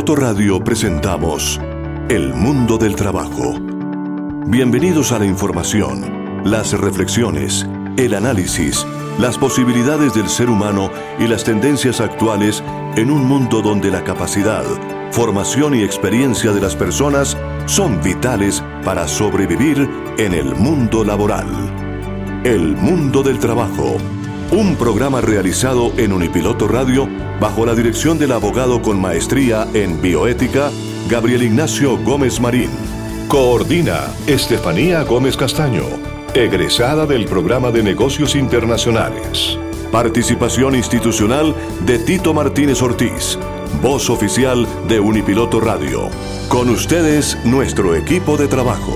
Unipiloto Radio presentamos El Mundo del Trabajo. Bienvenidos a la información, las reflexiones, el análisis, las posibilidades del ser humano y las tendencias actuales en un mundo donde la capacidad, formación y experiencia de las personas son vitales para sobrevivir en el mundo laboral. El Mundo del Trabajo, un programa realizado en Unipiloto Radio bajo la dirección del abogado con maestría en bioética, Gabriel Ignacio Gómez Marín. Coordina Estefanía Gómez Castaño, egresada del Programa de Negocios Internacionales. Participación institucional de Tito Martínez Ortiz, voz oficial de Unipiloto Radio. Con ustedes, nuestro equipo de trabajo.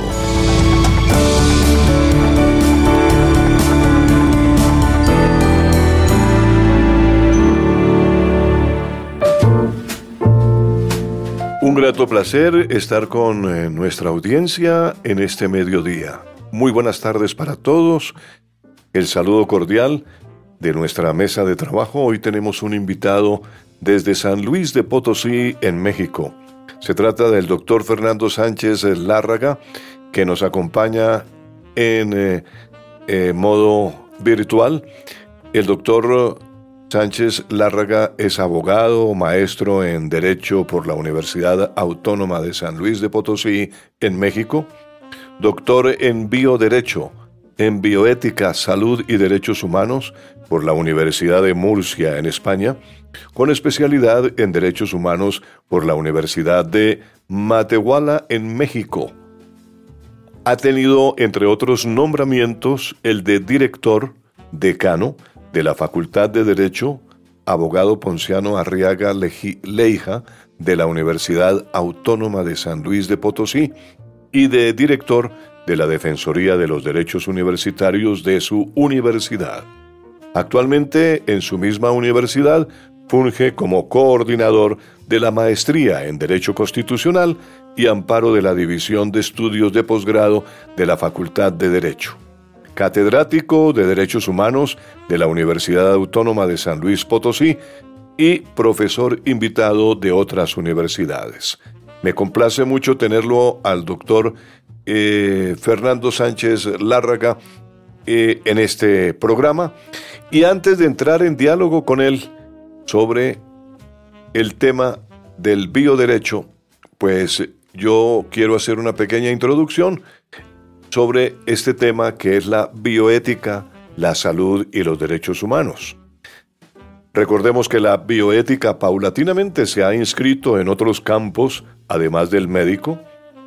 Un grato placer estar con nuestra audiencia en este mediodía. Muy buenas tardes para todos. El saludo cordial de nuestra mesa de trabajo. Hoy tenemos un invitado desde San Luis de Potosí, en México. Se trata del doctor Fernando Sánchez Lárraga, que nos acompaña en modo virtual. El doctor Sánchez Lárraga es abogado, maestro en Derecho por la Universidad Autónoma de San Luis de Potosí, en México, doctor en Bioderecho, en Bioética, Salud y Derechos Humanos por la Universidad de Murcia, en España, con especialidad en Derechos Humanos por la Universidad de Matehuala, en México. Ha tenido, entre otros nombramientos, el de director, decano, de la Facultad de Derecho, abogado Ponciano Arriaga Leija, de la Universidad Autónoma de San Luis de Potosí, y de director de la Defensoría de los Derechos Universitarios de su universidad. Actualmente, en su misma universidad, funge como coordinador de la Maestría en Derecho Constitucional y amparo de la División de Estudios de Posgrado de la Facultad de Derecho. Catedrático de Derechos Humanos de la Universidad Autónoma de San Luis Potosí y profesor invitado de otras universidades. Me complace mucho tenerlo al doctor Fernando Sánchez Lárraga en este programa. Y antes de entrar en diálogo con él sobre el tema del bioderecho, pues yo quiero hacer una pequeña introducción sobre este tema que es la bioética, la salud y los derechos humanos. Recordemos que la bioética paulatinamente se ha inscrito en otros campos, además del médico,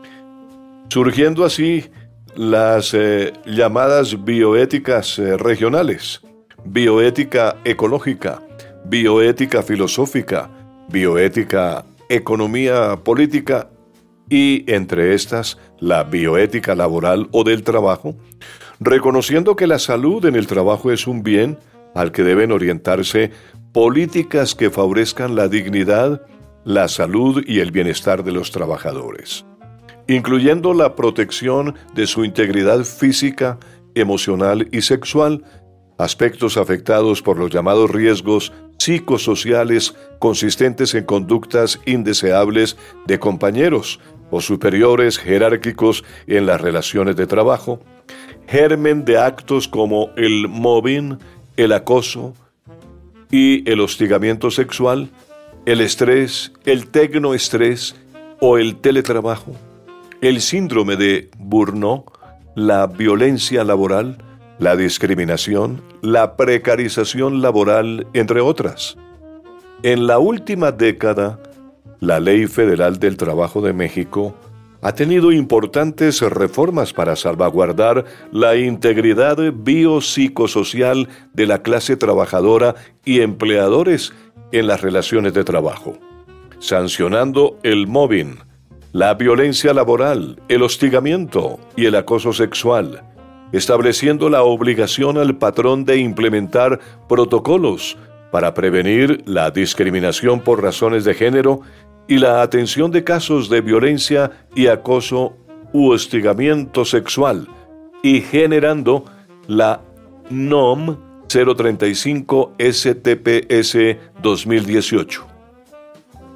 surgiendo así las llamadas bioéticas regionales, bioética ecológica, bioética filosófica, bioética economía política y, entre estas, la bioética laboral o del trabajo, reconociendo que la salud en el trabajo es un bien al que deben orientarse políticas que favorezcan la dignidad, la salud y el bienestar de los trabajadores, incluyendo la protección de su integridad física, emocional y sexual, aspectos afectados por los llamados riesgos psicosociales consistentes en conductas indeseables de compañeros o superiores jerárquicos en las relaciones de trabajo, germen de actos como el mobbing, el acoso y el hostigamiento sexual, el estrés, el tecnoestrés o el teletrabajo, el síndrome de Burnout, la violencia laboral, la discriminación, la precarización laboral, entre otras. En la última década, la Ley Federal del Trabajo de México ha tenido importantes reformas para salvaguardar la integridad biopsicosocial de la clase trabajadora y empleadores en las relaciones de trabajo, sancionando el mobbing, la violencia laboral, el hostigamiento y el acoso sexual, estableciendo la obligación al patrón de implementar protocolos para prevenir la discriminación por razones de género y la atención de casos de violencia y acoso u hostigamiento sexual, y generando la NOM 035 STPS 2018.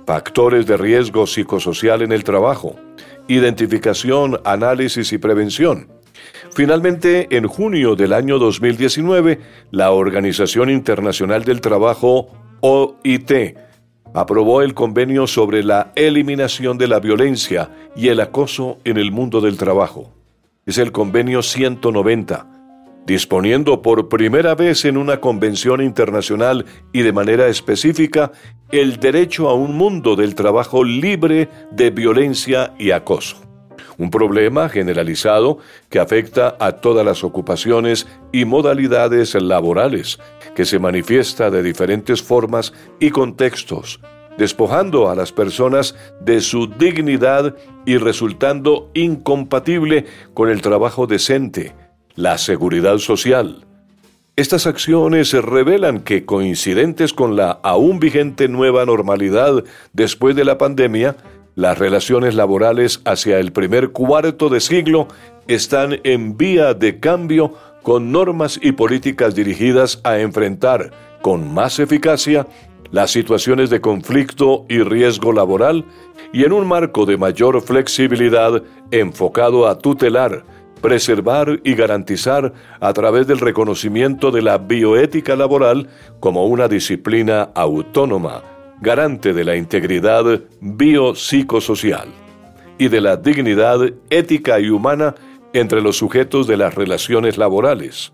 factores de riesgo psicosocial en el trabajo, identificación, análisis y prevención. Finalmente, en junio del año 2019, la Organización Internacional del Trabajo, OIT, aprobó el convenio sobre la eliminación de la violencia y el acoso en el mundo del trabajo. Es el convenio 190, disponiendo por primera vez en una convención internacional y de manera específica el derecho a un mundo del trabajo libre de violencia y acoso. Un problema generalizado que afecta a todas las ocupaciones y modalidades laborales, que se manifiesta de diferentes formas y contextos, despojando a las personas de su dignidad y resultando incompatible con el trabajo decente, la seguridad social. Estas acciones revelan que, coincidentes con la aún vigente nueva normalidad después de la pandemia, las relaciones laborales hacia el primer cuarto de siglo están en vía de cambio, con normas y políticas dirigidas a enfrentar con más eficacia las situaciones de conflicto y riesgo laboral, y en un marco de mayor flexibilidad enfocado a tutelar, preservar y garantizar a través del reconocimiento de la bioética laboral como una disciplina autónoma, garante de la integridad biopsicosocial y de la dignidad ética y humana entre los sujetos de las relaciones laborales.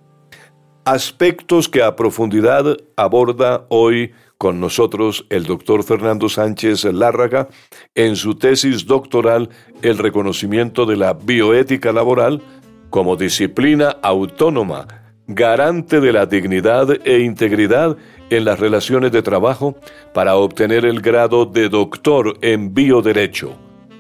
Aspectos que a profundidad aborda hoy con nosotros el doctor Fernando Sánchez Lárraga en su tesis doctoral El reconocimiento de la bioética laboral como disciplina autónoma, garante de la dignidad e integridad en las relaciones de trabajo, para obtener el grado de doctor en bioderecho,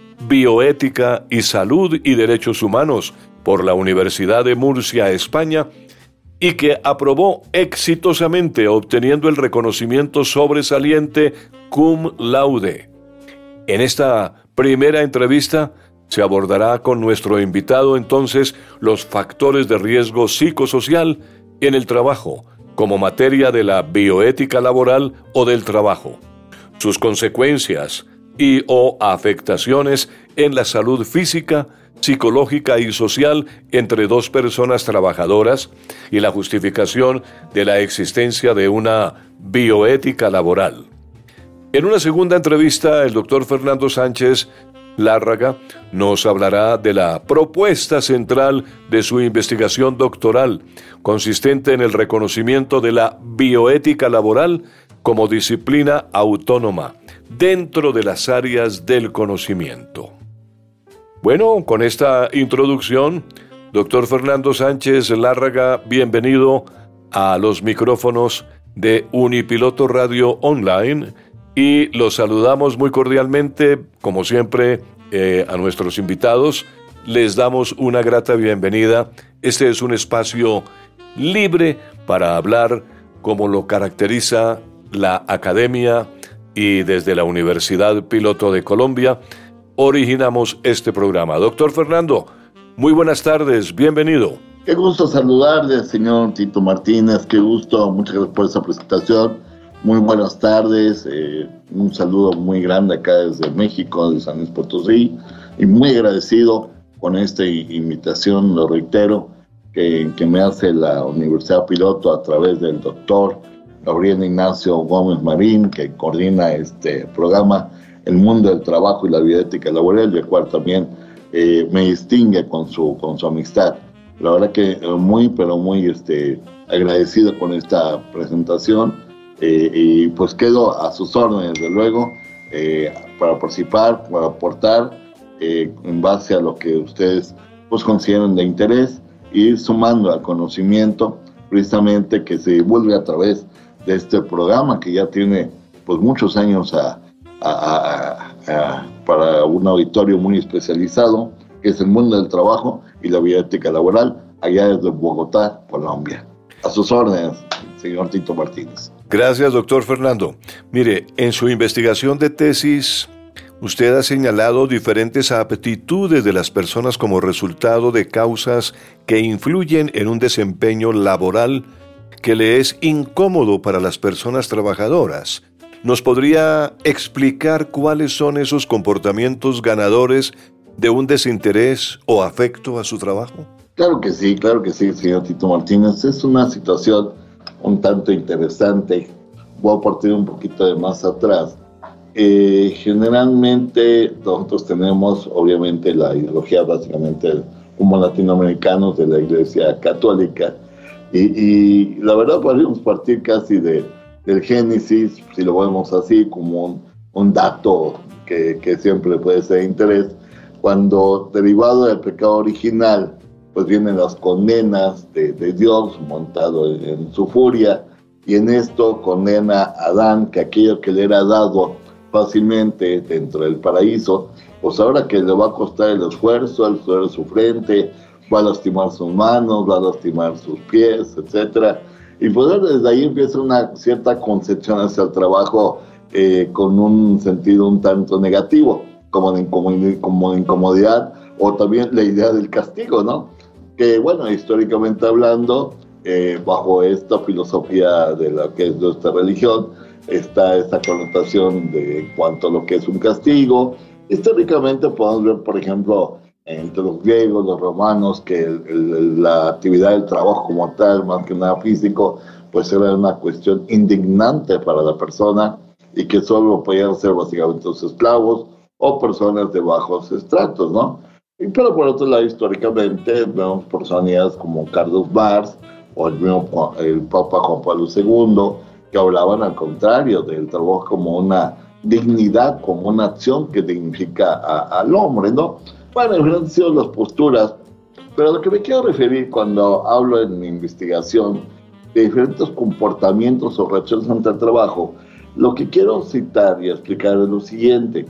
bioética y salud y derechos humanos por la Universidad de Murcia, España, y que aprobó exitosamente, obteniendo el reconocimiento sobresaliente cum laude. En esta primera entrevista se abordará con nuestro invitado entonces los factores de riesgo psicosocial en el trabajo, como materia de la bioética laboral o del trabajo, sus consecuencias y o afectaciones en la salud física, psicológica y social entre dos personas trabajadoras, y la justificación de la existencia de una bioética laboral. En una segunda entrevista, el doctor Fernando Sánchez Lárraga nos hablará de la propuesta central de su investigación doctoral, consistente en el reconocimiento de la bioética laboral como disciplina autónoma dentro de las áreas del conocimiento. Bueno, con esta introducción, doctor Fernando Sánchez Lárraga, bienvenido a los micrófonos de Unipiloto Radio Online, y los saludamos muy cordialmente, como siempre, a nuestros invitados. Les damos una grata bienvenida. Este es un espacio libre para hablar como lo caracteriza la academia, y desde la Universidad Piloto de Colombia originamos este programa. Doctor Fernando, muy buenas tardes, bienvenido. Qué gusto saludarle, señor Tito Martínez, qué gusto, muchas gracias por esa presentación. Muy buenas tardes, un saludo muy grande acá desde México, de San Luis Potosí, y muy agradecido con esta invitación, lo reitero, que me hace la Universidad Piloto a través del doctor Gabriel Ignacio Gómez Marín, que coordina este programa El Mundo del Trabajo y la Bioética Laboral, del cual también me distingue con su amistad. La verdad que muy, pero muy agradecido con esta presentación, y pues quedo a sus órdenes, desde luego, para participar, para aportar en base a lo que ustedes pues consideren de interés, y ir sumando al conocimiento precisamente que se divulgue a través de este programa que ya tiene pues muchos años para un auditorio muy especializado, que es el mundo del trabajo y la bioética laboral, allá desde Bogotá, Colombia. A sus órdenes, señor Tito Martínez. Gracias, doctor Fernando. Mire, en su investigación de tesis, usted ha señalado diferentes aptitudes de las personas como resultado de causas que influyen en un desempeño laboral que le es incómodo para las personas trabajadoras. ¿Nos podría explicar cuáles son esos comportamientos ganadores de un desinterés o afecto a su trabajo? Claro que sí, señor Tito Martínez. Es una situación un tanto interesante. Voy a partir un poquito de más atrás. Generalmente nosotros tenemos, obviamente, la ideología básicamente como latinoamericanos de la Iglesia Católica y la verdad podríamos partir casi del Génesis, si lo vemos así, como un dato que siempre puede ser de interés, cuando derivado del pecado original, pues vienen las condenas de Dios montado en su furia, y en esto condena a Adán que aquello que le era dado fácilmente dentro del paraíso, pues ahora que le va a costar el esfuerzo, el sudor de su frente, va a lastimar sus manos, va a lastimar sus pies, etcétera. Y pues desde ahí empieza una cierta concepción hacia el trabajo con un sentido un tanto negativo, como de incomodidad, o también la idea del castigo, ¿no? Que bueno, históricamente hablando, bajo esta filosofía de la que es nuestra religión, está esta connotación de cuanto a lo que es un castigo. Históricamente podemos ver, por ejemplo, entre los griegos, los romanos, que la actividad del trabajo como tal, más que nada físico, pues era una cuestión indignante para la persona y que solo podían ser básicamente los esclavos o personas de bajos estratos, ¿no? Pero por otro lado, históricamente vemos personalidades como Carlos Marx o el Papa Juan Pablo II, que hablaban al contrario del trabajo como una dignidad, como una acción que dignifica al hombre, ¿no? Bueno, han sido las posturas, pero lo que me quiero referir cuando hablo en mi investigación de diferentes comportamientos o reacciones ante el trabajo, lo que quiero citar y explicar es lo siguiente.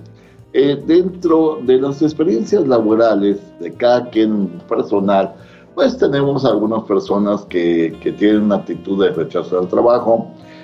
Dentro de las experiencias laborales de cada quien personal, pues tenemos algunas personas que tienen una actitud de rechazo al trabajo,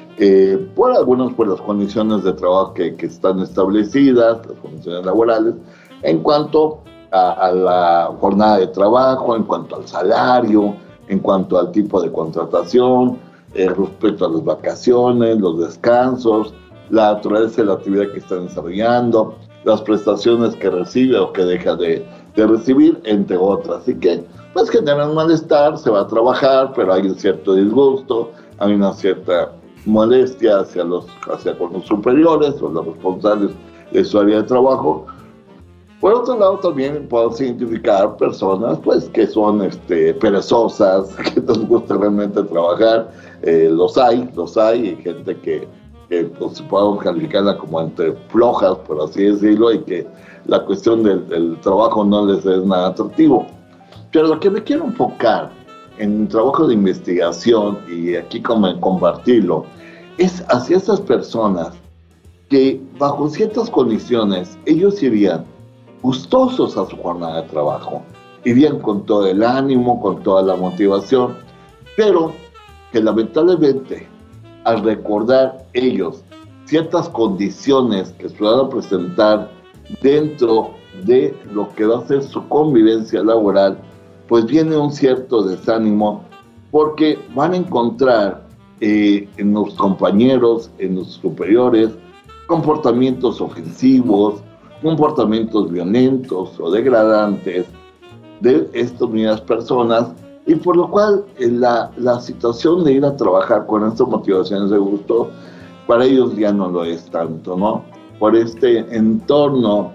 por las condiciones de trabajo que están establecidas, las condiciones laborales, en cuanto a la jornada de trabajo, en cuanto al salario, en cuanto al tipo de contratación, respecto a las vacaciones, los descansos, la naturaleza de la actividad que están desarrollando, las prestaciones que recibe o que deja de recibir, entre otras. Así que, pues generan malestar, se va a trabajar, pero hay un cierto disgusto, hay una cierta molestia hacia con los superiores o los responsables de su área de trabajo. Por otro lado, también podemos identificar personas pues que son perezosas, que no les gusta realmente trabajar. Los hay, y gente que pues, podemos calificarla como entre flojas, por así decirlo, y que la cuestión del trabajo no les es nada atractivo. Pero lo que me quiero enfocar en mi trabajo de investigación, y aquí como compartirlo, es hacia esas personas que bajo ciertas condiciones ellos irían gustosos a su jornada de trabajo, irían con todo el ánimo, con toda la motivación, pero que lamentablemente al recordar ellos ciertas condiciones que se van a presentar dentro de lo que va a ser su convivencia laboral, pues viene un cierto desánimo, porque van a encontrar en los compañeros, en los superiores, comportamientos ofensivos, comportamientos violentos o degradantes de estas mismas personas, y por lo cual la situación de ir a trabajar con estas motivaciones de gusto, para ellos ya no lo es tanto, ¿no? Por este entorno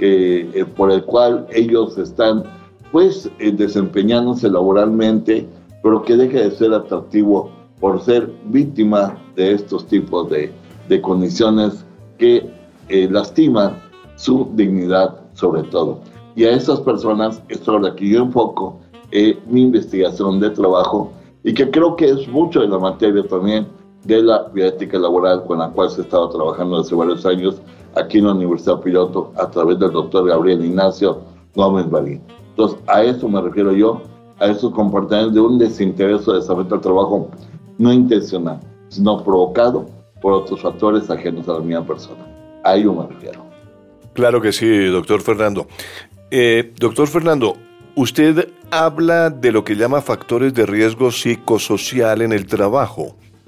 por el cual ellos están, pues, desempeñándose laboralmente, pero que deja de ser atractivo por ser víctima de estos tipos de condiciones que lastiman su dignidad sobre todo. Y a esas personas es sobre las que yo enfoco mi investigación de trabajo, y que creo que es mucho de la materia también de la bioética laboral con la cual se estaba trabajando hace varios años aquí en la Universidad Piloto a través del doctor Gabriel Ignacio Gómez Balín. Entonces, a eso me refiero yo, a esos comportamientos de un desinterés o desafecto al trabajo no intencional, sino provocado por otros factores ajenos a la misma persona. A ello me refiero. Claro que sí, doctor Fernando. Doctor Fernando, usted habla de lo que llama factores de riesgo psicosocial en el trabajo.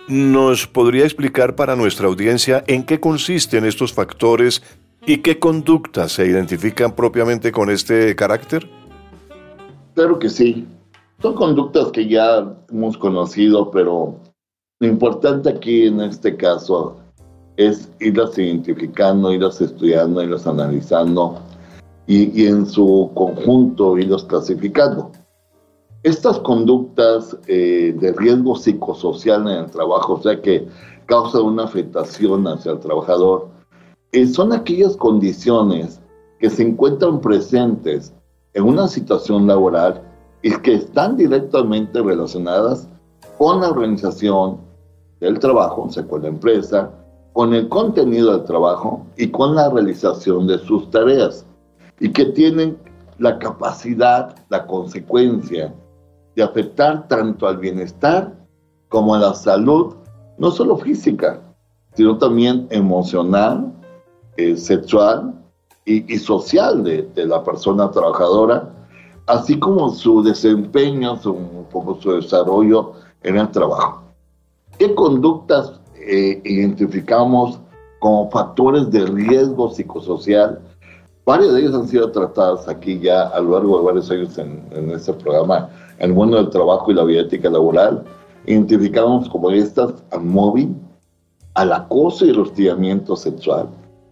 ¿Nos podría explicar para nuestra audiencia en qué consisten estos factores y qué conductas se identifican propiamente con este carácter? Claro que sí. Son conductas que ya hemos conocido, pero lo importante aquí en este caso es irlas identificando, irlas estudiando, irlas analizando y en su conjunto irlos clasificando. Estas conductas de riesgo psicosocial en el trabajo, o sea que causan una afectación hacia el trabajador, son aquellas condiciones que se encuentran presentes en una situación laboral y que están directamente relacionadas con la organización del trabajo, o sea, con la empresa, con el contenido del trabajo y con la realización de sus tareas, y que tienen la capacidad, la consecuencia de afectar tanto al bienestar como a la salud, no solo física, sino también emocional, sexual y social de la persona trabajadora, así como su desempeño, un poco su desarrollo en el trabajo. ¿Qué conductas identificamos como factores de riesgo psicosocial? Varias de ellas han sido tratadas aquí ya a lo largo de varios años en este programa, en el mundo del trabajo y la bioética laboral. Identificamos como estas al mobbing, al acoso y el hostigamiento sexual,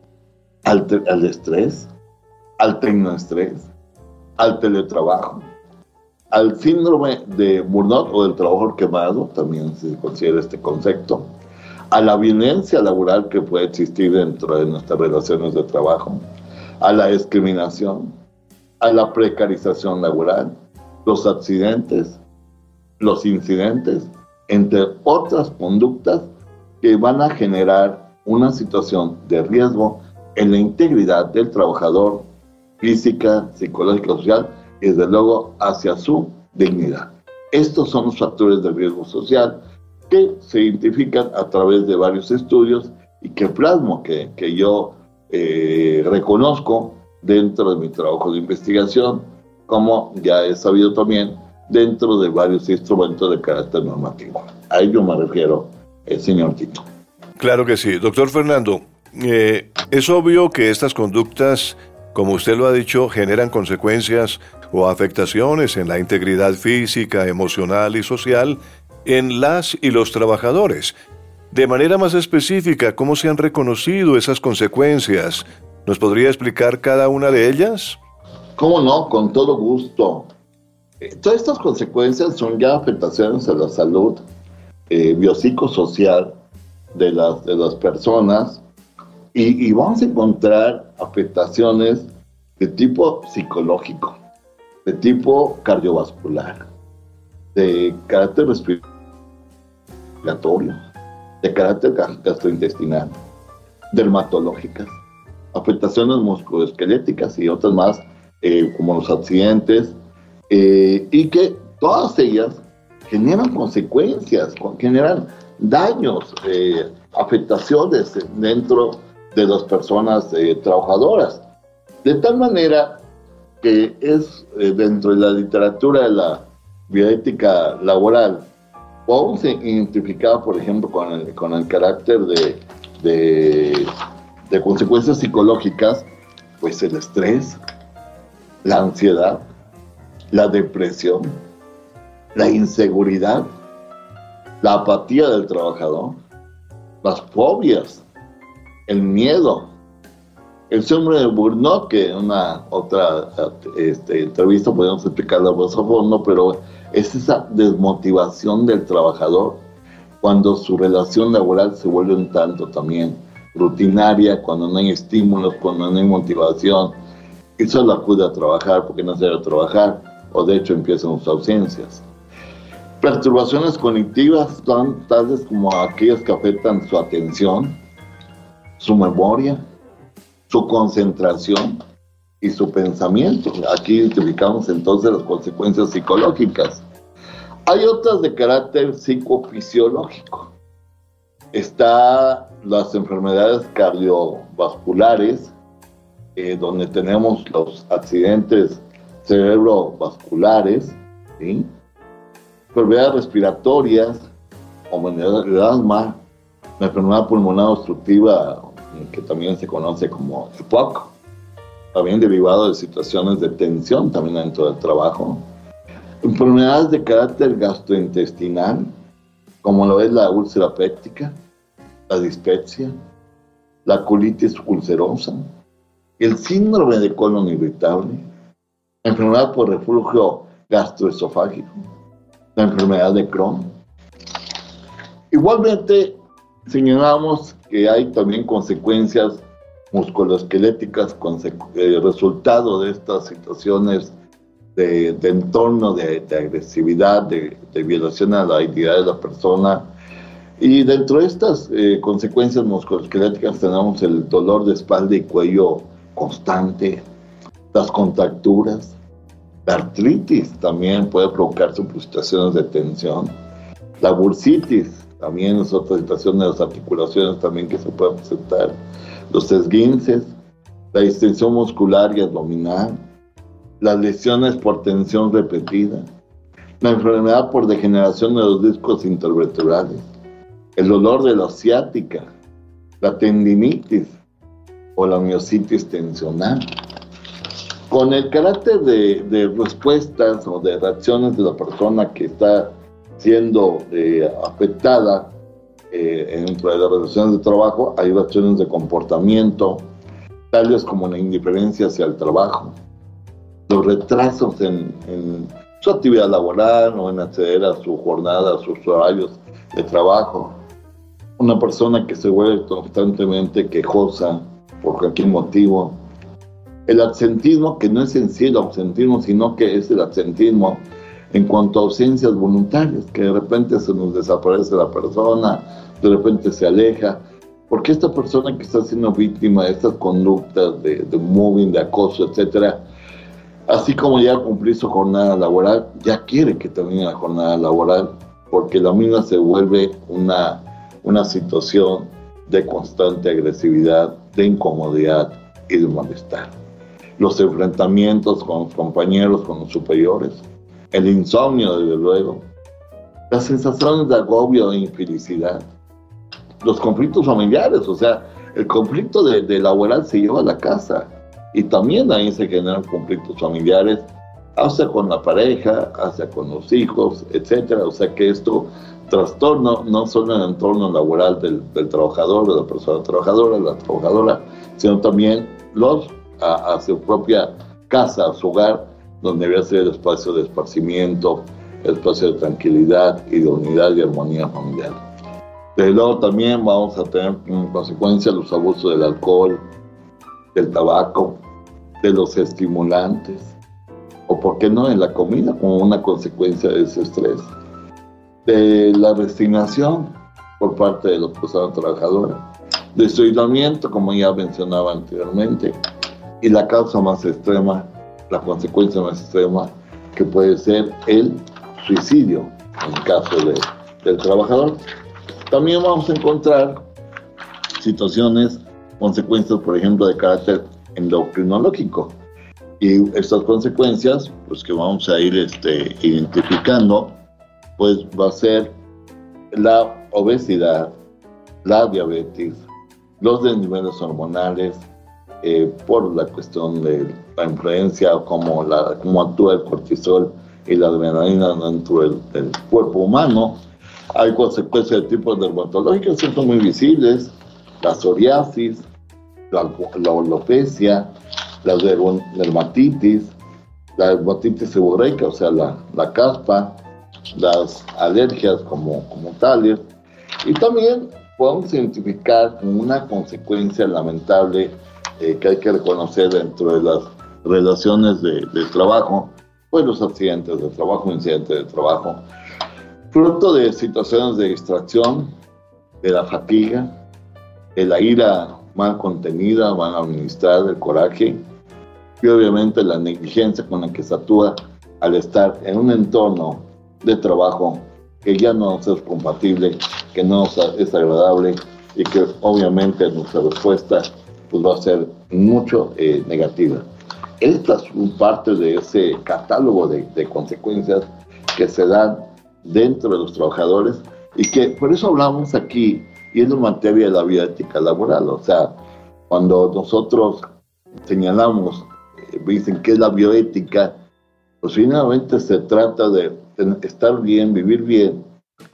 al estrés, al tecnoestrés, al teletrabajo, al síndrome de burnout o del trabajador quemado, también se considera este concepto, a la violencia laboral que puede existir dentro de nuestras relaciones de trabajo, a la discriminación, a la precarización laboral, los accidentes, los incidentes, entre otras conductas que van a generar una situación de riesgo en la integridad del trabajador, física, psicológica, social, y desde luego hacia su dignidad. Estos son los factores de riesgo social que se identifican a través de varios estudios y que plasmo, que yo reconozco dentro de mi trabajo de investigación, como ya he sabido también dentro de varios instrumentos de carácter normativo. A ello me refiero, señor Tito. Claro que sí. Doctor Fernando, es obvio que estas conductas, como usted lo ha dicho, generan consecuencias o afectaciones en la integridad física, emocional y social en las y los trabajadores. De manera más específica, ¿cómo se han reconocido esas consecuencias? ¿Nos podría explicar cada una de ellas? ¿Cómo no? Con todo gusto. Todas estas consecuencias son ya afectaciones a la salud biopsicosocial de las personas y vamos a encontrar afectaciones de tipo psicológico, de tipo cardiovascular, de carácter respiratorio, de carácter gastrointestinal, dermatológicas, afectaciones musculoesqueléticas y otras más, como los accidentes, y que todas ellas generan consecuencias, generan daños, afectaciones dentro de las personas trabajadoras. De tal manera que es dentro de la literatura de la bioética laboral, podemos identificar, por ejemplo, con el carácter de consecuencias psicológicas, pues el estrés, la ansiedad, la depresión, la inseguridad, la apatía del trabajador, las fobias, el miedo, el síndrome de burnout, que en una otra entrevista podemos explicarla más a fondo, pero es esa desmotivación del trabajador cuando su relación laboral se vuelve un tanto también rutinaria, cuando no hay estímulos, cuando no hay motivación, y solo acude a trabajar porque no sabe trabajar, o de hecho empiezan sus ausencias. Perturbaciones cognitivas son tales como aquellas que afectan su atención, su memoria, su concentración y su pensamiento. Aquí identificamos entonces las consecuencias psicológicas. Hay otras de carácter psicofisiológico. Está las enfermedades cardiovasculares, donde tenemos los accidentes cerebrovasculares, ¿sí? Enfermedades respiratorias como el asma, la enfermedad pulmonar obstructiva, que también se conoce como EPOC, también derivado de situaciones de tensión también dentro del trabajo. Enfermedades de carácter gastrointestinal, como lo es la úlcera péptica, la dispepsia, la colitis ulcerosa, el síndrome de colon irritable, la enfermedad por reflujo gastroesofágico, la enfermedad de Crohn. Igualmente, señalamos que hay también consecuencias musculoesqueléticas, resultado de estas situaciones de entorno de agresividad, de violación a la dignidad de la persona. Y dentro de estas consecuencias musculoesqueléticas tenemos el dolor de espalda y cuello constante, las contracturas, la artritis también puede provocarse por situaciones de tensión, la bursitis también es otra situación de las articulaciones también que se puede presentar, los esguinces, la distensión muscular y abdominal, las lesiones por tensión repetida, la enfermedad por degeneración de los discos intervertebrales, el dolor de la ciática, la tendinitis o la miositis tensional. Con el carácter de respuestas o de reacciones de la persona que está siendo afectada dentro de las relaciones de trabajo, hay reacciones de comportamiento, tales como la indiferencia hacia el trabajo, los retrasos en su actividad laboral o en acceder a su jornada, a sus horarios de trabajo. Una persona que se vuelve constantemente quejosa por cualquier motivo. El absentismo, que no es en sí el absentismo, sino que es el absentismo en cuanto a ausencias voluntarias, que de repente se nos desaparece la persona, de repente se aleja, porque esta persona que está siendo víctima de estas conductas de mobbing, de acoso, etcétera, así como ya cumplir su jornada laboral, ya quiere que termine la jornada laboral, porque la misma se vuelve una situación de constante agresividad, de incomodidad y de malestar. Los enfrentamientos con los compañeros, con los superiores, el insomnio, desde luego, las sensaciones de agobio e infelicidad, los conflictos familiares, o sea, el conflicto de laboral se lleva a la casa y también ahí se generan conflictos familiares, hacia con la pareja, hacia con los hijos, etcétera. O sea que esto trastorna no solo el entorno laboral del trabajador, de la persona trabajadora, de la trabajadora, sino también a su propia casa, a su hogar, donde debe ser el espacio de esparcimiento, el espacio de tranquilidad y de unidad y armonía familiar. Desde luego también vamos a tener como consecuencia los abusos del alcohol, del tabaco, de los estimulantes, o por qué no en la comida como una consecuencia de ese estrés, de la resignación por parte de la persona trabajadora, de su aislamiento, como ya mencionaba anteriormente, y la causa más extrema, la consecuencia más extrema, que puede ser el suicidio en el caso del trabajador. También vamos a encontrar situaciones, consecuencias, por ejemplo, de carácter endocrinológico. Y estas consecuencias, pues que vamos a ir identificando, pues va a ser la obesidad, la diabetes, los desniveles hormonales, por la cuestión de la influencia, cómo actúa el cortisol y la adrenalina dentro del cuerpo humano. Hay consecuencias de tipo dermatológicas que son muy visibles, la psoriasis, la alopecia, la dermatitis seborreica, o sea, la caspa, las alergias como tales, y también podemos identificar como una consecuencia lamentable que hay que reconocer dentro de las relaciones de trabajo, pues los accidentes de trabajo, incidentes de trabajo, fruto de situaciones de distracción, de la fatiga, de la ira mal contenida, mal administrada, del coraje, y obviamente la negligencia con la que se actúa al estar en un entorno de trabajo que ya no es compatible, que no es agradable y que obviamente nuestra respuesta pues va a ser mucho negativa. Esta es parte de ese catálogo de consecuencias que se dan dentro de los trabajadores Y que por eso hablamos aquí, y es la materia de la bioética laboral. O sea, cuando nosotros señalamos, dicen que es la bioética, pues finalmente se trata de estar bien, vivir bien,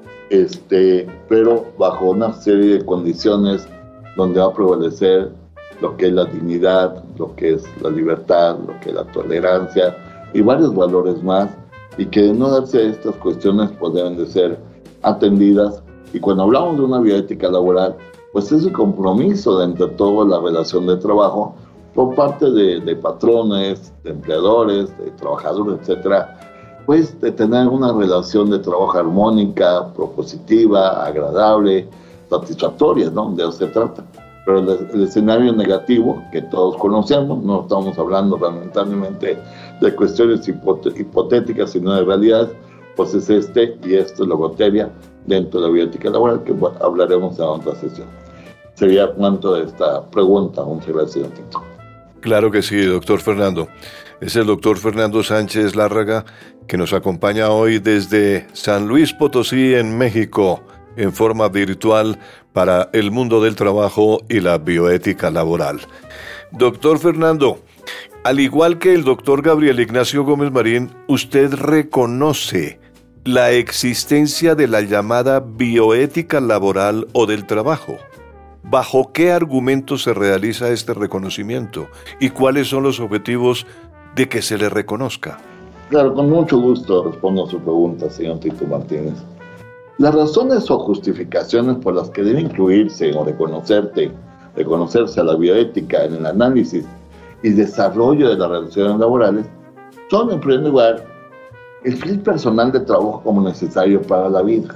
pero bajo una serie de condiciones donde va a prevalecer lo que es la dignidad, lo que es la libertad, lo que es la tolerancia y varios valores más, y que de no darse a estas cuestiones pues deben de ser atendidas. Y cuando hablamos de una bioética laboral, pues es el compromiso de entre todo la relación de trabajo por parte de patrones, de empleadores, de trabajadores, etcétera, pues de tener una relación de trabajo armónica, propositiva, agradable, satisfactoria, ¿no? De eso se trata. Pero el escenario negativo que todos conocemos, no estamos hablando lamentablemente de cuestiones hipotéticas, sino de realidades, pues es y esto es la materia dentro de la bioética laboral, que hablaremos en otra sesión. Sería cuanto de esta pregunta. Muchas gracias, Tito. Claro que sí, doctor Fernando. Es el doctor Fernando Sánchez Lárraga, que nos acompaña hoy desde San Luis Potosí, en México, en forma virtual para el mundo del trabajo y la bioética laboral. Doctor Fernando, al igual que el doctor Gabriel Ignacio Gómez Marín, usted reconoce la existencia de la llamada bioética laboral o del trabajo. ¿Bajo qué argumentos se realiza este reconocimiento y cuáles son los objetivos de que se le reconozca? Claro, con mucho gusto respondo a su pregunta, señor Tito Martínez. Las razones o justificaciones por las que debe incluirse o reconocerse a la bioética en el análisis y desarrollo de las relaciones laborales son, en primer lugar, el fin personal de trabajo como necesario para la vida,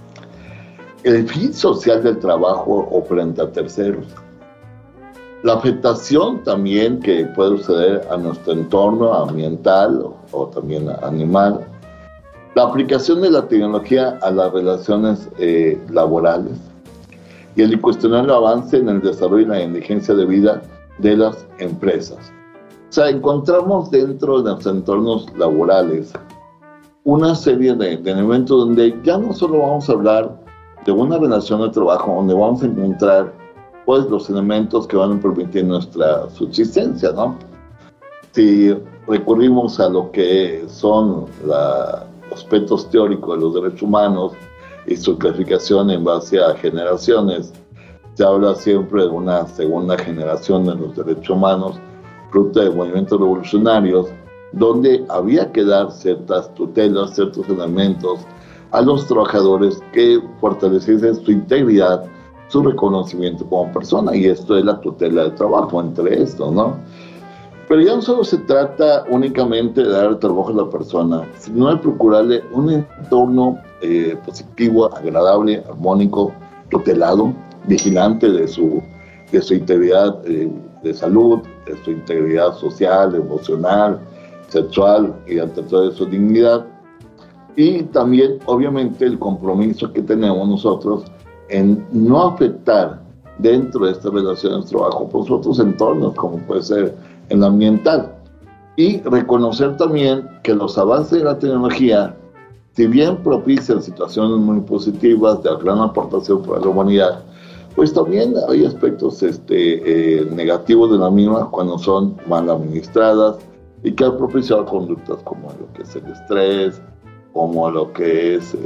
el fin social del trabajo o frente a terceros, la afectación también que puede suceder a nuestro entorno ambiental o también animal, la aplicación de la tecnología a las relaciones laborales y el incuestionable avance en el desarrollo y la indigencia de vida de las empresas. O sea, encontramos dentro de los entornos laborales una serie de elementos donde ya no solo vamos a hablar de una relación de trabajo, donde vamos a encontrar pues los elementos que van a permitir nuestra subsistencia, ¿no? Si recurrimos a lo que son los aspectos teóricos de los derechos humanos y su clasificación en base a generaciones, se habla siempre de una segunda generación de los derechos humanos, fruto de movimientos revolucionarios, donde había que dar ciertas tutelas, ciertos elementos a los trabajadores que fortaleciesen su integridad, su reconocimiento como persona, y esto es la tutela del trabajo entre estos, ¿no? Pero ya no solo se trata únicamente de dar el trabajo a la persona, sino de procurarle un entorno positivo, agradable, armónico, tutelado, vigilante de su integridad de salud, de su integridad social, emocional, sexual y ante todo su dignidad. Y también, obviamente, el compromiso que tenemos nosotros en no afectar dentro de estas relaciones de trabajo por otros entornos, como puede ser el ambiental. Y reconocer también que los avances de la tecnología, si bien propician situaciones muy positivas de gran aportación para la humanidad, pues también hay aspectos negativos de la misma cuando son mal administradas y que han propiciado conductas como lo que es el estrés, como lo que es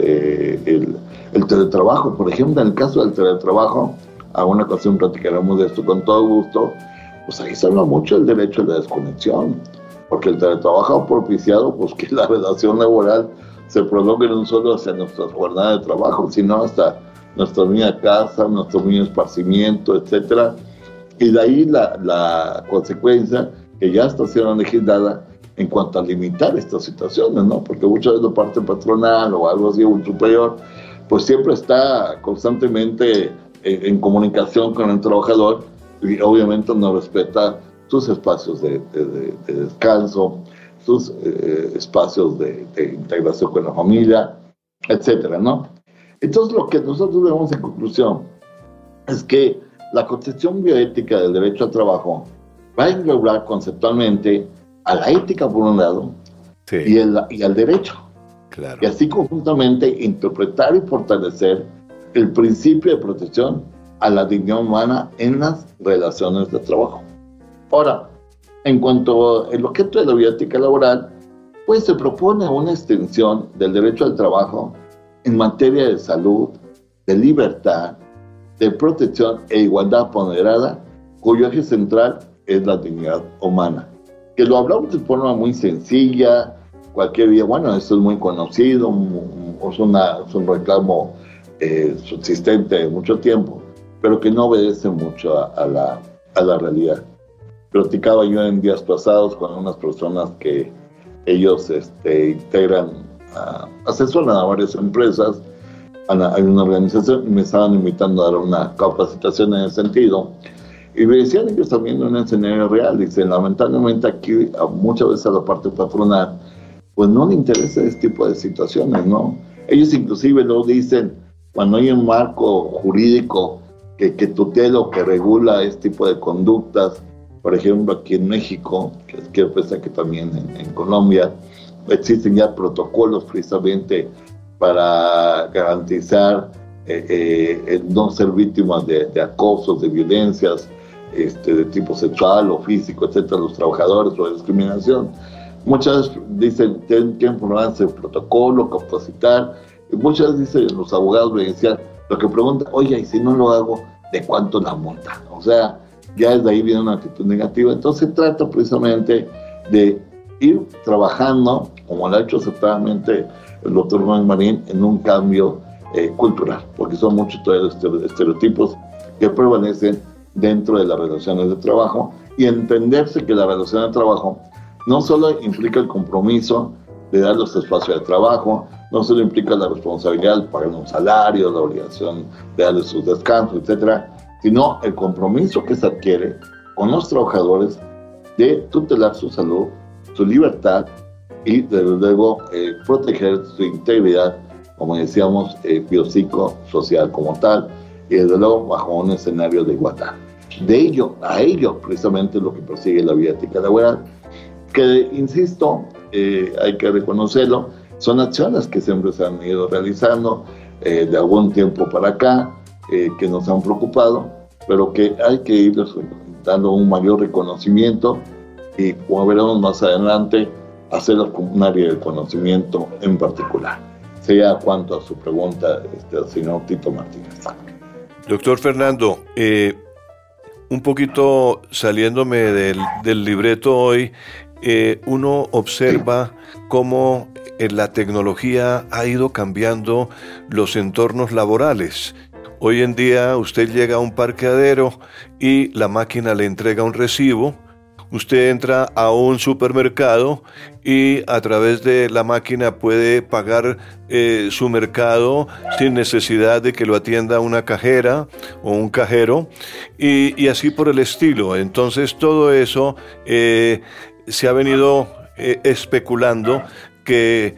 el teletrabajo. Por ejemplo, en el caso del teletrabajo, a una ocasión platicaremos de esto con todo gusto, pues ahí se habla mucho del derecho a la desconexión, porque el teletrabajo ha propiciado pues, que la relación laboral se prolongue no solo hacia nuestras jornadas de trabajo, sino hasta nuestra misma casa, nuestro mismo esparcimiento, etcétera. Y de ahí la consecuencia que ya está siendo legislada en cuanto a limitar estas situaciones, ¿no? Porque muchas veces la parte patronal o algo así, un superior, pues siempre está constantemente en comunicación con el trabajador y obviamente no respeta sus espacios de descanso, sus espacios de integración con la familia, etcétera, ¿no? Entonces, lo que nosotros vemos en conclusión es que la concepción bioética del derecho al trabajo va a englobar conceptualmente a la ética por un lado, sí, y al derecho. Claro. Y así conjuntamente interpretar y fortalecer el principio de protección a la dignidad humana en las relaciones de trabajo. Ahora, en cuanto al objeto de la bioética laboral, pues se propone una extensión del derecho al trabajo en materia de salud, de libertad, de protección e igualdad ponderada, cuyo eje central es la dignidad humana. Que lo hablamos de forma muy sencilla, cualquier día, bueno, esto es muy conocido, es un reclamo subsistente de mucho tiempo, pero que no obedece mucho a la realidad. Platicaba yo en días pasados con unas personas que ellos integran, asesoran a varias empresas, hay una organización, y me estaban invitando a dar una capacitación en ese sentido, y me decían ellos también en un escenario real, dicen, lamentablemente aquí muchas veces a la parte patronal, pues no le interesa este tipo de situaciones, ¿no? Ellos inclusive lo dicen, cuando hay un marco jurídico que tutela o que regula este tipo de conductas, por ejemplo, aquí en México, que quiero pensar que también en Colombia, existen ya protocolos precisamente para garantizar el no ser víctimas de acosos, de violencias de tipo sexual o físico, etcétera, los trabajadores o de discriminación. Muchas dicen, tienen que formarse el protocolo, capacitar, y muchas dicen, los abogados me decían, lo que preguntan, oye, y si no lo hago, ¿de cuánto la multa? O sea, ya desde ahí viene una actitud negativa. Entonces se trata precisamente de ir trabajando, como lo ha hecho acertadamente el doctor Juan Marín, en un cambio cultural, porque son muchos todavía estereotipos que prevalecen dentro de las relaciones de trabajo, y entenderse que la relación de trabajo no solo implica el compromiso de dar los espacios de trabajo, no solo implica la responsabilidad de pagar un salario, la obligación de darles sus descansos, etcétera, sino el compromiso que se adquiere con los trabajadores de tutelar su salud, su libertad y, desde luego, proteger su integridad, como decíamos, biopsicosocial como tal, y desde luego bajo un escenario de igualdad. A ello precisamente es lo que persigue la bioética laboral, que, insisto, hay que reconocerlo, son acciones que siempre se han ido realizando de algún tiempo para acá, que nos han preocupado, pero que hay que irles dando un mayor reconocimiento y, como veremos más adelante, hacerlas como un área de conocimiento en particular. Sea cuanto a su pregunta, señor Tito Martínez. Doctor Fernando, un poquito saliéndome del libreto hoy, uno observa cómo la tecnología ha ido cambiando los entornos laborales. Hoy en día usted llega a un parqueadero y la máquina le entrega un recibo. Usted entra a un supermercado y a través de la máquina puede pagar su mercado sin necesidad de que lo atienda una cajera o un cajero y así por el estilo. Entonces todo eso se ha venido especulando que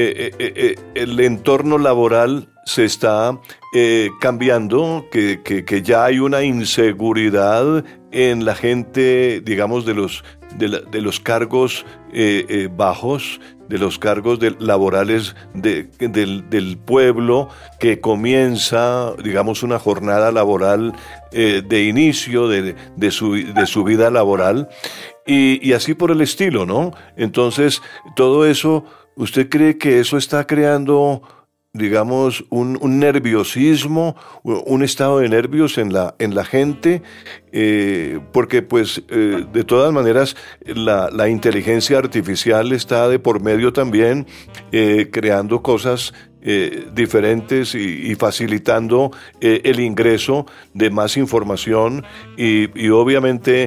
el entorno laboral se está cambiando, que ya hay una inseguridad en la gente, digamos, de los cargos bajos, de los cargos laborales del pueblo, que comienza, digamos, una jornada laboral de inicio de su vida laboral, y así por el estilo, ¿no? Entonces, todo eso, ¿usted cree que eso está creando, digamos, un nerviosismo, un estado de nervios en la gente? Porque pues de todas maneras la inteligencia artificial está de por medio también, creando cosas diferentes y facilitando el ingreso de más información y obviamente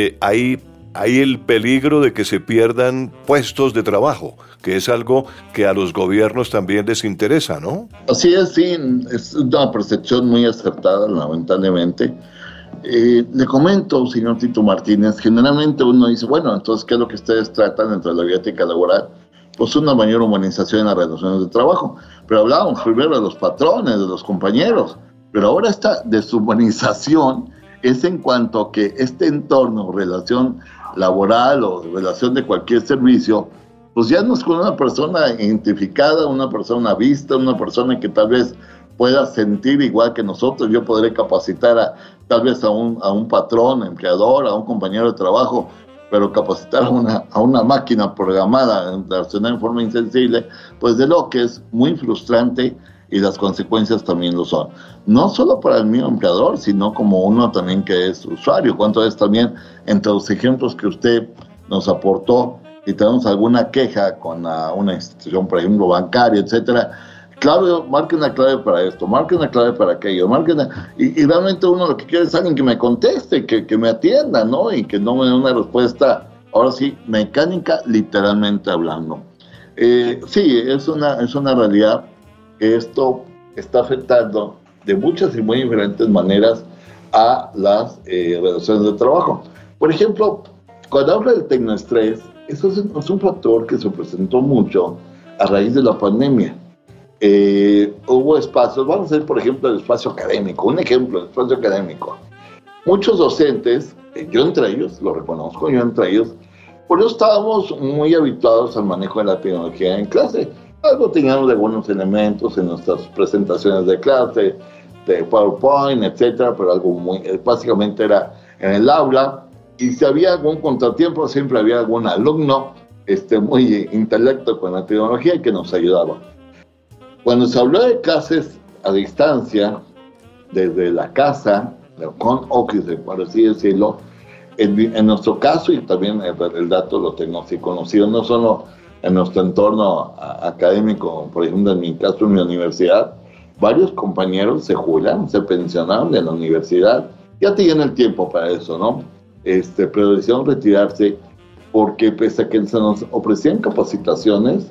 hay el peligro de que se pierdan puestos de trabajo, que es algo que a los gobiernos también les interesa, ¿no? Así es, sí, es una percepción muy acertada, lamentablemente. Le comento, señor Tito Martínez, generalmente uno dice, bueno, entonces, ¿qué es lo que ustedes tratan dentro de la bioética laboral? Pues una mayor humanización en las relaciones de trabajo. Pero hablábamos primero de los patrones, de los compañeros, pero ahora esta deshumanización es en cuanto a que este entorno, relación laboral o relación de cualquier servicio, pues ya no es con una persona identificada, una persona vista, una persona que tal vez pueda sentir igual que nosotros. Yo podré capacitar tal vez a un patrón, empleador, a un compañero de trabajo, pero capacitar a una máquina programada en reaccionar en forma insensible, pues de lo que es muy frustrante, y las consecuencias también lo son. No solo para el mío empleador, sino como uno también que es usuario. ¿Cuánto es también entre los ejemplos que usted nos aportó? Si tenemos alguna queja con una institución, por ejemplo, bancaria, etcétera, clave, marque una clave para esto, marque una clave para aquello, y realmente uno lo que quiere es alguien que me conteste, que me atienda, ¿no? Y que no me dé una respuesta, ahora sí, mecánica, literalmente hablando. Sí, es una realidad que esto está afectando de muchas y muy diferentes maneras a las relaciones de trabajo. Por ejemplo, cuando habla del tecnoestrés, eso es un factor que se presentó mucho a raíz de la pandemia. Hubo espacios, vamos a ver por ejemplo el espacio académico, un ejemplo, el espacio académico. Muchos docentes, yo entre ellos, lo reconozco, por eso estábamos muy habituados al manejo de la tecnología en clase. Algo teníamos de buenos elementos en nuestras presentaciones de clase, de PowerPoint, etcétera, pero algo básicamente era en el aula. Y si había algún contratiempo, siempre había algún alumno muy intelecto con la tecnología que nos ayudaba. Cuando se habló de clases a distancia, desde la casa, con Office, por así decirlo, en nuestro caso, y también el dato lo tengo así conocido, no solo en nuestro entorno académico, por ejemplo, en mi caso, en mi universidad, varios compañeros se jubilaron, se pensionaron de la universidad, ya tenían el tiempo para eso, ¿no? Pero decidieron retirarse porque pese a que se nos ofrecían capacitaciones,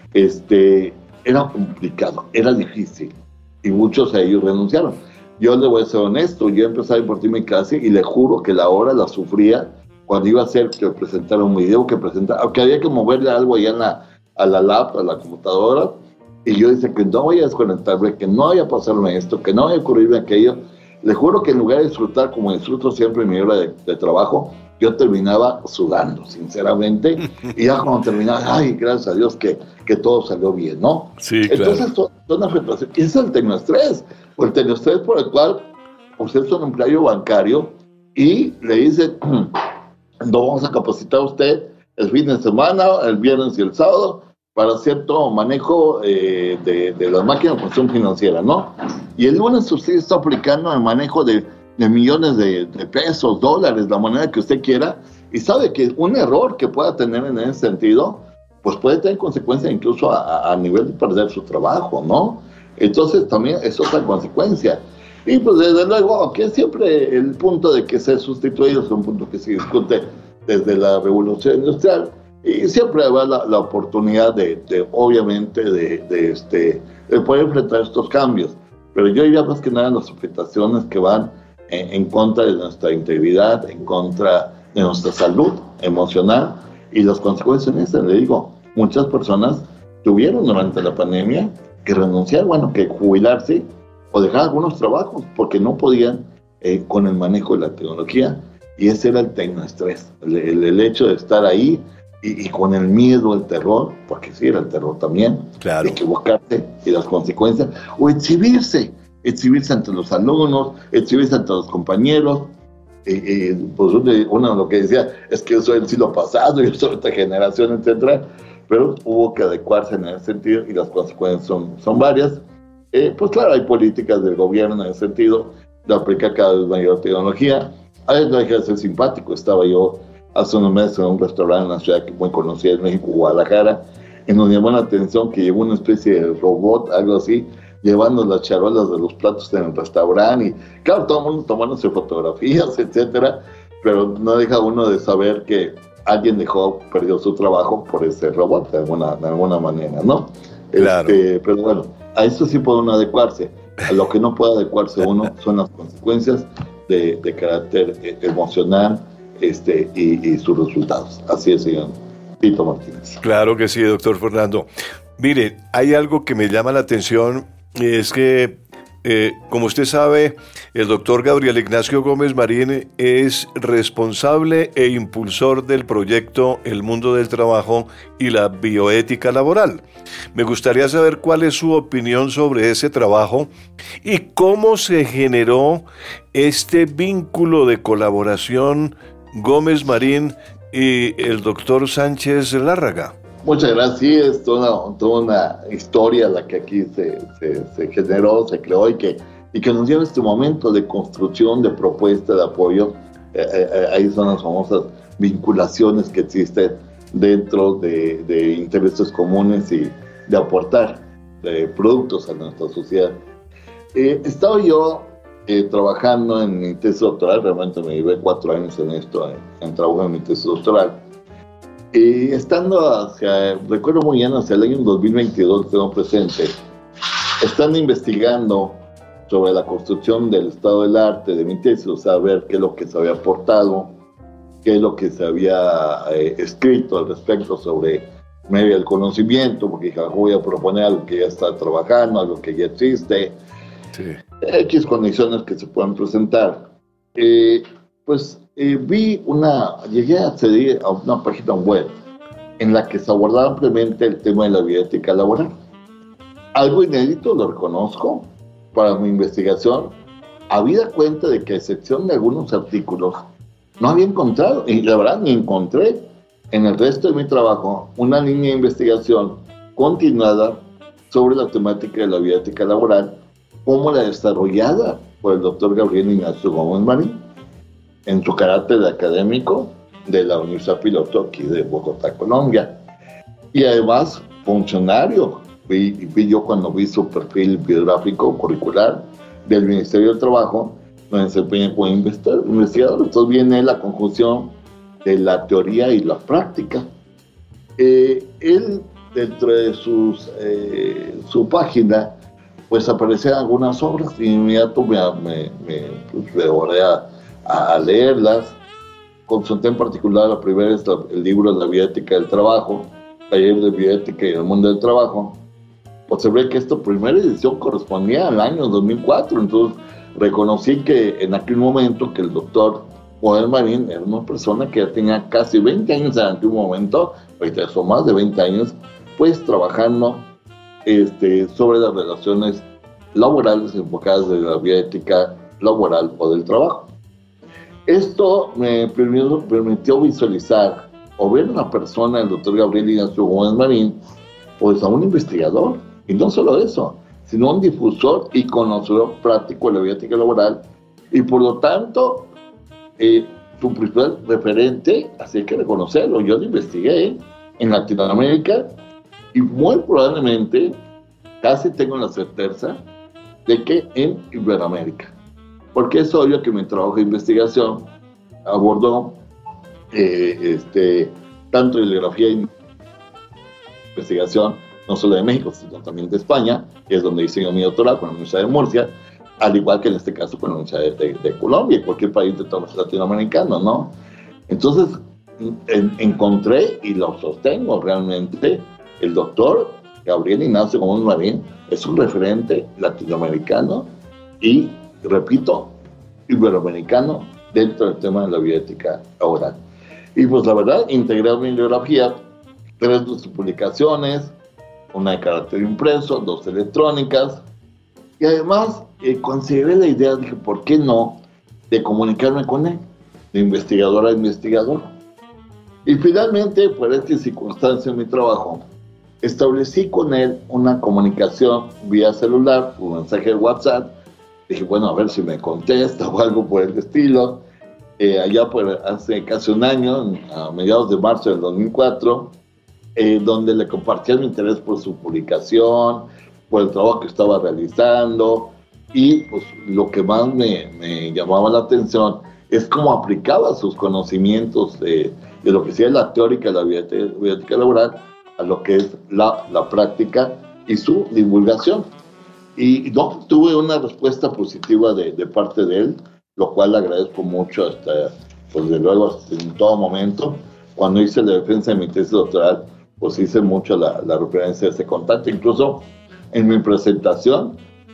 era complicado, era difícil, y muchos de ellos renunciaron. Yo le voy a ser honesto, yo empecé a impartir mi clase y le juro que la hora la sufría cuando iba a hacer que presentara un video, aunque había que moverle algo allá a la lab, a la computadora, y yo decía que no voy a desconectarme, que no vaya a pasarme esto, que no vaya a ocurrirme aquello. Le juro que en lugar de disfrutar como disfruto siempre mi hora de trabajo, yo terminaba sudando, sinceramente, y ya cuando terminaba, ay, gracias a Dios que todo salió bien, ¿no? Sí, claro. Entonces, son afectaciones. Ese es el tecnoestrés, o el tecnoestrés por el cual usted es un empleado bancario y le dicen, no vamos a capacitar a usted el fin de semana, el viernes y el sábado, para cierto manejo de las máquinas de función financiera, ¿no? Y el lunes usted está aplicando el manejo de millones de pesos, dólares, la moneda que usted quiera, y sabe que un error que pueda tener en ese sentido, pues puede tener consecuencias incluso a nivel de perder su trabajo, ¿no? Entonces también es otra consecuencia. Y pues desde luego, que siempre el punto de que sea sustituido es un punto que se discute desde la revolución industrial, y siempre habrá la oportunidad obviamente, de poder enfrentar estos cambios. Pero yo diría más que nada las afectaciones que van en contra de nuestra integridad, en contra de nuestra salud emocional, y las consecuencias en eso. Le digo, muchas personas tuvieron durante la pandemia que renunciar, que jubilarse o dejar algunos trabajos porque no podían con el manejo de la tecnología, y ese era el tecnoestrés, el hecho de estar ahí y con el miedo, el terror, porque sí era el terror también, claro, de equivocarse y las consecuencias, o exhibirse ante los alumnos, exhibirse ante los compañeros. Pues uno lo que decía es que yo soy el siglo pasado, yo soy esta generación, etcétera, pero hubo que adecuarse en ese sentido, y las consecuencias son varias. Pues claro, hay políticas del gobierno en ese sentido de aplicar cada vez mayor tecnología. A veces no hay que ser simpático. Estaba yo hace unos meses en un restaurante en una ciudad que muy conocida en México, Guadalajara, y nos llamó la atención que llegó una especie de robot, algo así, llevando las charolas de los platos en el restaurante, y claro, todo el mundo tomándose fotografías, etcétera, pero no deja uno de saber que alguien perdió su trabajo por ese robot, de alguna manera, ¿no? Claro. Pero bueno, a eso sí puede uno adecuarse. A lo que no puede adecuarse uno son las consecuencias de carácter emocional, y sus resultados. Así es, señor Tito Martínez. Claro que sí, doctor Fernando. Mire, hay algo que me llama la atención, y es que Como usted sabe, el doctor Gabriel Ignacio Gómez Marín es responsable e impulsor del proyecto El Mundo del Trabajo y la Bioética Laboral. Me gustaría saber cuál es su opinión sobre ese trabajo y cómo se generó este vínculo de colaboración Gómez Marín y el doctor Sánchez Lárraga. Muchas gracias. Sí, es toda una historia la que aquí se generó, se creó y que nos lleva a este momento de construcción, de propuesta, de apoyo. Ahí son las famosas vinculaciones que existen dentro de intereses comunes y de aportar productos a nuestra sociedad. Estaba yo trabajando en mi tesis doctoral, realmente me llevé 4 años en esto, en trabajo en mi tesis doctoral. Y recuerdo muy bien, hacia el año 2022, tengo presente, estando investigando sobre la construcción del estado del arte de mi tesis, o sea, ver qué es lo que se había aportado, qué es lo que se había escrito al respecto sobre medio del conocimiento, porque dije, voy a proponer algo que ya está trabajando, algo que ya existe, sí. X condiciones que se puedan presentar. Llegué a acceder a una página web en la que se abordaba ampliamente el tema de la bioética laboral. Algo inédito, lo reconozco, para mi investigación, habida cuenta de que a excepción de algunos artículos, no había encontrado, y la verdad ni encontré en el resto de mi trabajo, una línea de investigación continuada sobre la temática de la bioética laboral, como la desarrollada por el doctor Gabriel Ignacio Gómez Marín, en su carácter de académico de la Universidad Piloto aquí de Bogotá, Colombia. Y además, funcionario. Vi yo cuando vi su perfil biográfico curricular del Ministerio del Trabajo, donde se desempeña como investigador. Entonces viene la conjunción de la teoría y la práctica. Él, dentro de su página, pues aparecían algunas obras y de inmediato me devoré a leerlas. Consulté en particular, la primera es el libro de la bioética del trabajo, taller de bioética y el mundo del trabajo. Observé que esta primera edición correspondía al año 2004, entonces reconocí que en aquel momento que el doctor Gómez Marín era una persona que ya tenía casi 20 años en aquel momento, ahorita son más de 20 años, pues trabajando sobre las relaciones laborales enfocadas de la bioética laboral o del trabajo. Esto me permitió visualizar o ver una persona, el doctor Gabriel Ignacio Gómez Marín, pues a un investigador, y no solo eso, sino un difusor y conocedor práctico de la bioética laboral, y por lo tanto, su principal referente, así hay que reconocerlo, yo lo investigué en Latinoamérica, y muy probablemente, casi tengo la certeza, de que en Iberoamérica. Porque es obvio que mi trabajo de investigación abordó tanto bibliografía y investigación, no solo de México, sino también de España, que es donde hice yo mi doctorado con la Universidad de Murcia, al igual que en este caso con la Universidad de Colombia y cualquier país de todo latinoamericano, ¿no? Entonces, encontré y lo sostengo realmente, el doctor Gabriel Ignacio Gómez Marín es un referente latinoamericano y, repito, iberoamericano dentro del tema de la bioética laboral. Y pues la verdad, integré en mi bibliografía 3 de sus publicaciones, una de carácter impreso, 2 electrónicas, y además consideré la idea, dije, ¿por qué no?, de comunicarme con él, de investigador a investigador. Y finalmente, por esta circunstancia en mi trabajo, establecí con él una comunicación vía celular, un mensaje de WhatsApp. Dije, bueno, a ver si me contesta o algo por el estilo. Allá hace casi un año, a mediados de marzo del 2004, donde le compartía mi interés por su publicación, por el trabajo que estaba realizando, y pues lo que más me llamaba la atención es cómo aplicaba sus conocimientos de lo que sea la teórica de la bioética laboral a lo que es la práctica y su divulgación. Y no, tuve una respuesta positiva de parte de él, lo cual le agradezco mucho, pues de luego, en todo momento. Cuando hice la defensa de mi tesis doctoral, pues hice mucho la referencia a ese contacto. Incluso en mi presentación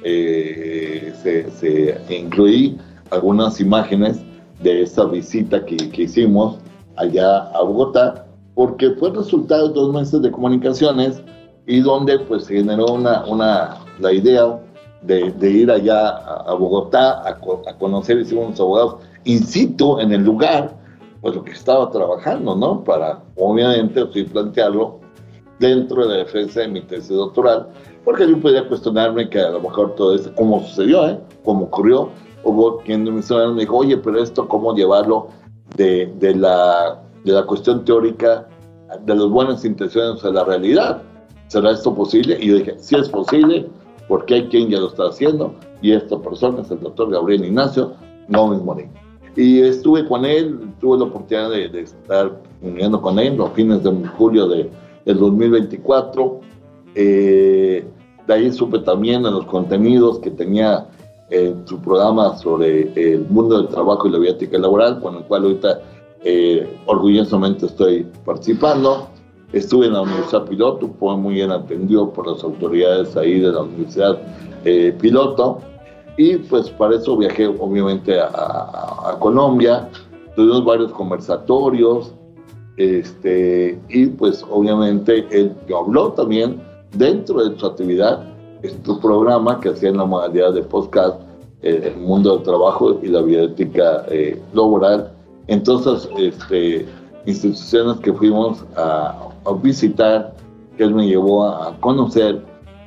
se incluí algunas imágenes de esa visita que hicimos allá a Bogotá, porque fue resultado de 2 meses de comunicaciones y donde pues se generó la idea de ir allá a Bogotá a conocer, hicimos unos abogados in situ en el lugar, pues lo que estaba trabajando, ¿no? Para, obviamente, sí plantearlo dentro de la defensa de mi tesis doctoral, porque yo podía cuestionarme que a lo mejor todo esto, cómo sucedió, cómo ocurrió. Hubo quien de mis hermanos me dijo, oye, pero esto, ¿cómo llevarlo de la cuestión teórica, de las buenas intenciones a la realidad? ¿Será esto posible? Y yo dije, sí es posible, porque hay quien ya lo está haciendo, y esta persona es el doctor Gabriel Ignacio Gómez Morín. Y estuve con él, tuve la oportunidad de estar viviendo con él a fines de julio del 2024. De ahí supe también de los contenidos que tenía su programa sobre el mundo del trabajo y la bioética laboral, con el cual ahorita orgullosamente estoy participando. Estuve en la Universidad Piloto, fue muy bien atendido por las autoridades ahí de la Universidad Piloto, y pues para eso viajé obviamente a Colombia, tuvimos varios conversatorios, y pues obviamente él habló también dentro de su actividad, su programa que hacía en la modalidad de podcast, el mundo del trabajo y la bioética laboral. Entonces, instituciones que fuimos a visitar, que él me llevó a conocer,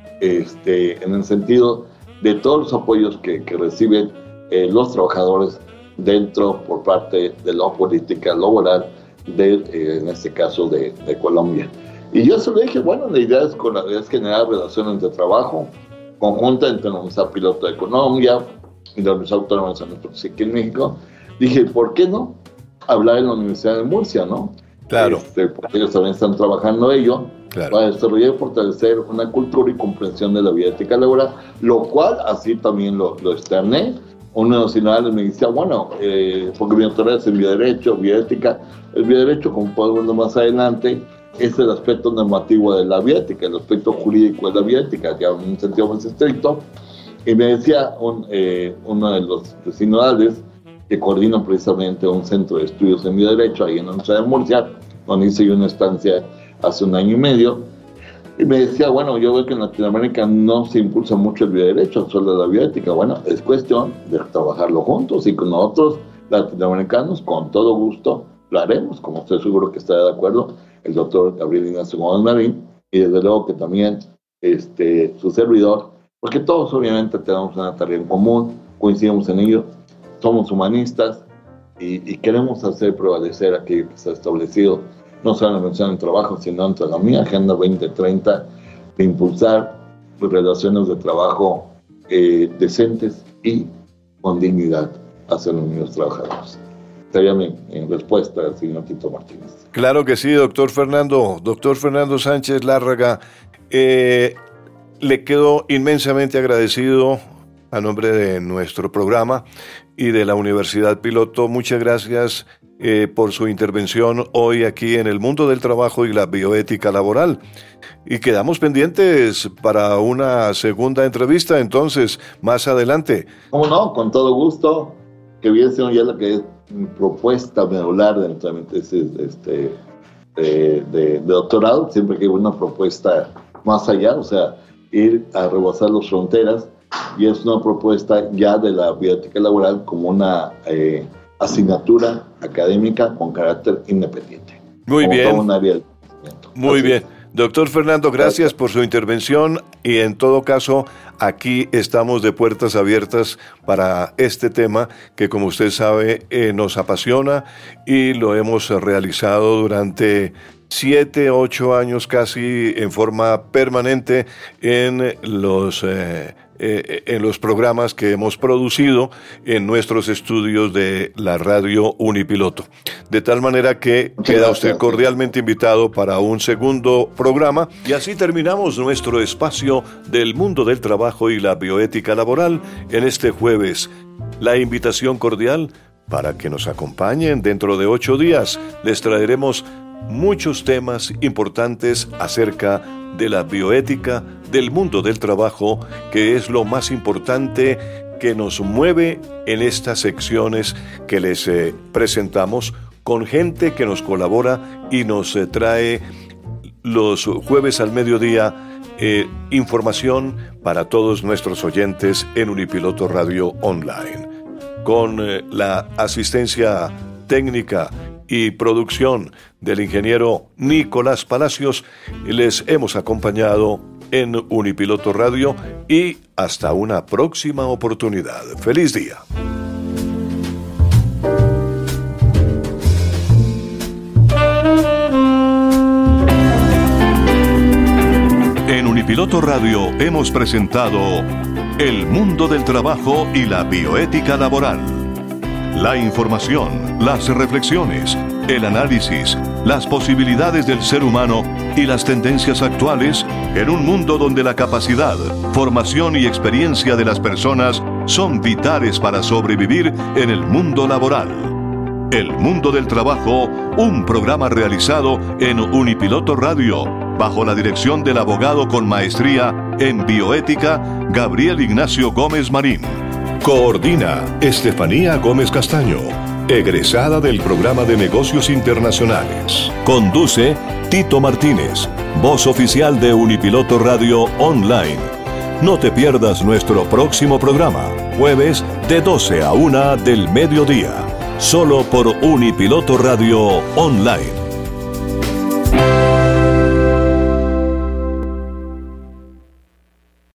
en el sentido de todos los apoyos que reciben los trabajadores dentro, por parte de la política laboral, en este caso de Colombia. Y yo se lo dije, bueno, la idea es generar relaciones de trabajo conjunta entre la Universidad Piloto de Colombia y la Universidad Autónoma de San Luis Potosí aquí en México. Dije, ¿por qué no hablar en la Universidad de Murcia, no? Claro. Porque ellos también están trabajando ello, claro, para desarrollar y fortalecer una cultura y comprensión de la bioética laboral, lo cual así también lo externé. Uno de los sinodales me decía, bueno, porque mi doctorado es en bioderecho, bioética. El bioderecho, como podemos ver más adelante, es el aspecto normativo de la bioética, el aspecto jurídico de la bioética, ya en un sentido más estricto. Y me decía uno de los sinodales, que coordina precisamente un centro de estudios en bioderecho ahí en la Universidad de Murcia, donde hice yo una estancia hace 1 año y medio, y me decía, bueno, yo veo que en Latinoamérica no se impulsa mucho el bioderecho, solo la bioética. Bueno, es cuestión de trabajarlo juntos, y con nosotros, latinoamericanos, con todo gusto, lo haremos, como estoy seguro que está de acuerdo el doctor Gabriel Ignacio Gómez Morín, y desde luego que también su servidor, porque todos obviamente tenemos una tarea en común, coincidimos en ello, somos humanistas y queremos hacer prevalecer aquello que se ha establecido, no solo en la mención del trabajo, sino entre la mi Agenda 2030, de impulsar relaciones de trabajo decentes y con dignidad hacia los mismos trabajadores. Sería mi respuesta al señor Tito Martínez. Claro que sí, doctor Fernando. Doctor Fernando Sánchez Lárraga, le quedo inmensamente agradecido a nombre de nuestro programa y de la Universidad Piloto. Muchas gracias por su intervención hoy aquí en el mundo del trabajo y la bioética laboral. Y quedamos pendientes para una segunda entrevista, entonces, más adelante. ¿Cómo no? Con todo gusto. Que viene siendo ya lo que es mi propuesta medular dentro de mi tesis de doctorado, siempre que hay una propuesta más allá, o sea, ir a rebasar las fronteras, y es una propuesta ya de la bioética laboral como una asignatura académica con carácter independiente. Muy bien. Todo un área de conocimiento. Muy bien. Doctor Fernando, gracias por su intervención, y en todo caso, aquí estamos de puertas abiertas para este tema que, como usted sabe, nos apasiona, y lo hemos realizado durante 7, 8 años casi en forma permanente en los programas que hemos producido en nuestros estudios de la radio Unipiloto. De tal manera que queda usted cordialmente invitado para un segundo programa, y así terminamos nuestro espacio del mundo del trabajo y la bioética laboral en este jueves. La invitación cordial para que nos acompañen dentro de 8 días. Les traeremos muchos temas importantes acerca de la bioética, del mundo del trabajo, que es lo más importante que nos mueve en estas secciones que les presentamos con gente que nos colabora y nos trae los jueves al mediodía información para todos nuestros oyentes en Unipiloto Radio Online. Con la asistencia técnica y producción del ingeniero Nicolás Palacios, les hemos acompañado en Unipiloto Radio y hasta una próxima oportunidad. ¡Feliz día! En Unipiloto Radio hemos presentado El mundo del trabajo y la bioética laboral. La información, las reflexiones, el análisis, las posibilidades del ser humano y las tendencias actuales en un mundo donde la capacidad, formación y experiencia de las personas son vitales para sobrevivir en el mundo laboral. El mundo del trabajo, un programa realizado en Unipiloto Radio, bajo la dirección del abogado con maestría en bioética, Gabriel Ignacio Gómez Marín. Coordina Estefanía Gómez Castaño, egresada del Programa de Negocios Internacionales. Conduce Tito Martínez, voz oficial de Unipiloto Radio Online. No te pierdas nuestro próximo programa, jueves de 12 a 1 del mediodía, solo por Unipiloto Radio Online.